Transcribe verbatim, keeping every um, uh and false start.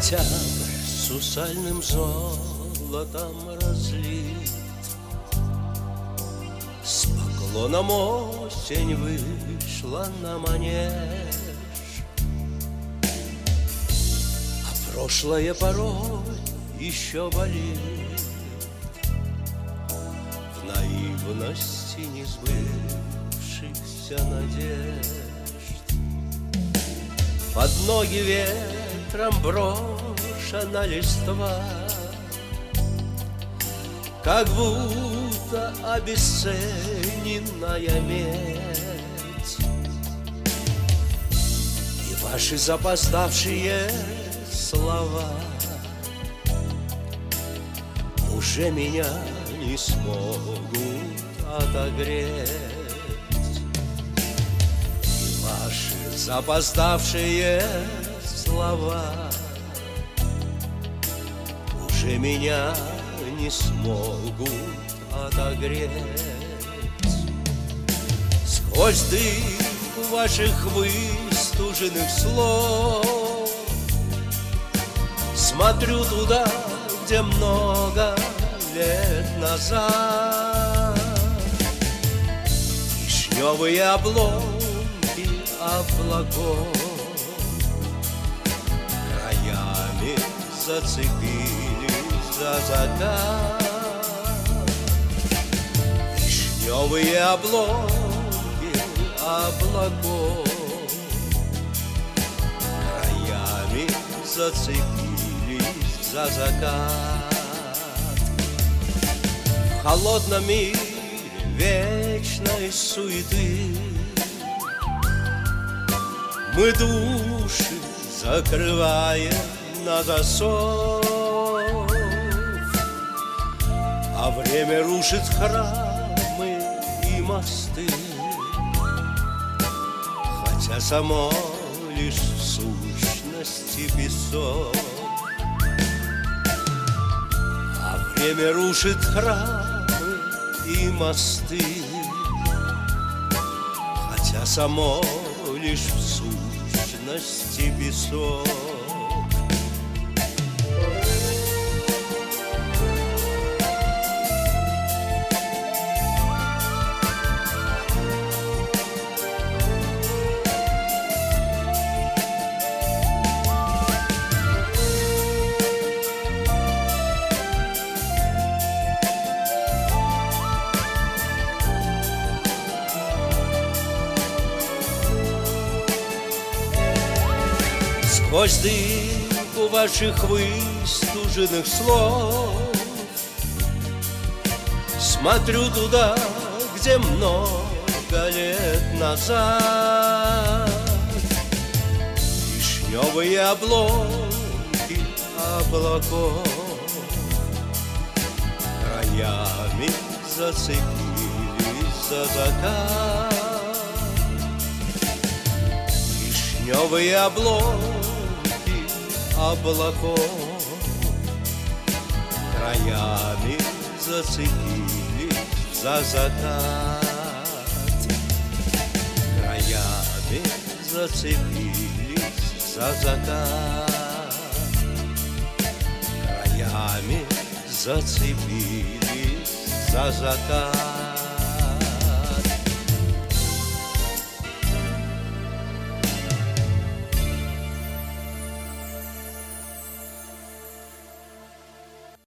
Октябрь сусальным золотом разлит, с поклоном осень вышла на манеж, а прошлое порой еще болит в наивности несбывшихся надежд. Под ноги ветром брошена листва, как будто обесцененная медь. И ваши запоздавшие слова уже меня не смогут отогреть. И ваши запоздавшие слова уже меня не смогут отогреть. Сквозь дым ваших выстуженных слов смотрю туда, где много лет назад вишневые обломки облаков краями зацепились за закат. Вишневые обломки облаков краями зацепились за закат. В холодном мире вечной суеты мы души закрываем на засов, а время рушит храмы и мосты, хотя само лишь в сущности песок. А время рушит храмы и мосты, хотя само лишь в сущности песок. Сквозь дымку ваших выстуженных слов смотрю туда, где много лет назад вишневые обломки облаков краями зацепились за закат. Вишневые обломки облаков краями зацепились за закат. Краями зацепились за закат. Краями зацепились за закат.